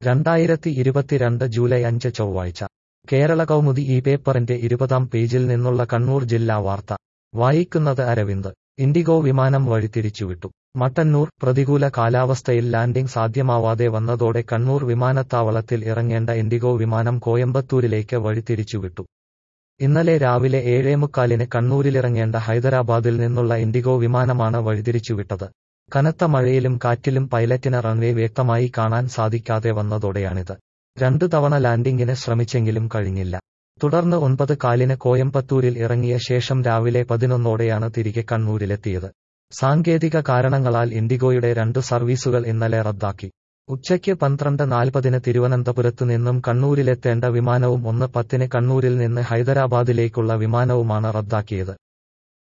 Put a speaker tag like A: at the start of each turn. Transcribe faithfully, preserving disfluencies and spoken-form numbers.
A: രണ്ടായിരത്തി ഇരുപത്തിരണ്ട് ജൂലൈ അഞ്ച് ചൊവ്വാഴ്ച കേരള കൗമുദി ഈ പേപ്പറിന്റെ ഇരുപതാം പേജിൽ നിന്നുള്ള കണ്ണൂർ ജില്ലാ വാർത്ത വായിക്കുന്നത് അരവിന്ദ്. ഇൻഡിഗോ വിമാനം വഴിതിരിച്ചുവിട്ടു. മട്ടന്നൂർ. പ്രതികൂല കാലാവസ്ഥയിൽ ലാൻഡിംഗ് സാധ്യമാവാതെ വന്നതോടെ കണ്ണൂർ വിമാനത്താവളത്തിൽ ഇറങ്ങേണ്ട ഇൻഡിഗോ വിമാനം കോയമ്പത്തൂരിലേക്ക് വഴിതിരിച്ചുവിട്ടു. ഇന്നലെ രാവിലെ ഏഴേമുക്കാലിന് കണ്ണൂരിലിറങ്ങേണ്ട ഹൈദരാബാദിൽ നിന്നുള്ള ഇൻഡിഗോ വിമാനമാണ് വഴിതിരിച്ചുവിട്ടത്. കനത്ത മഴയിലും കാറ്റിലും പൈലറ്റിന് റൺവേ വ്യക്തമായി കാണാൻ സാധിക്കാതെ വന്നതോടെയാണിത്. രണ്ടു തവണ ലാൻഡിംഗിന് ശ്രമിച്ചെങ്കിലും കഴിഞ്ഞില്ല. തുടർന്ന് ഒൻപത് കാലിന് കോയമ്പത്തൂരിൽ ഇറങ്ങിയ ശേഷം രാവിലെ പതിനൊന്നോടെയാണ് തിരികെ കണ്ണൂരിലെത്തിയത്. സാങ്കേതിക കാരണങ്ങളാൽ ഇൻഡിഗോയുടെ രണ്ടു സർവീസുകൾ ഇന്നലെ റദ്ദാക്കി. ഉച്ചയ്ക്ക് പന്ത്രണ്ട് നാൽപ്പതിന് തിരുവനന്തപുരത്തു നിന്നും കണ്ണൂരിലെത്തേണ്ട വിമാനവും ഒന്ന് പത്തിന് കണ്ണൂരിൽ നിന്ന് ഹൈദരാബാദിലേക്കുള്ള വിമാനവുമാണ് റദ്ദാക്കിയത്.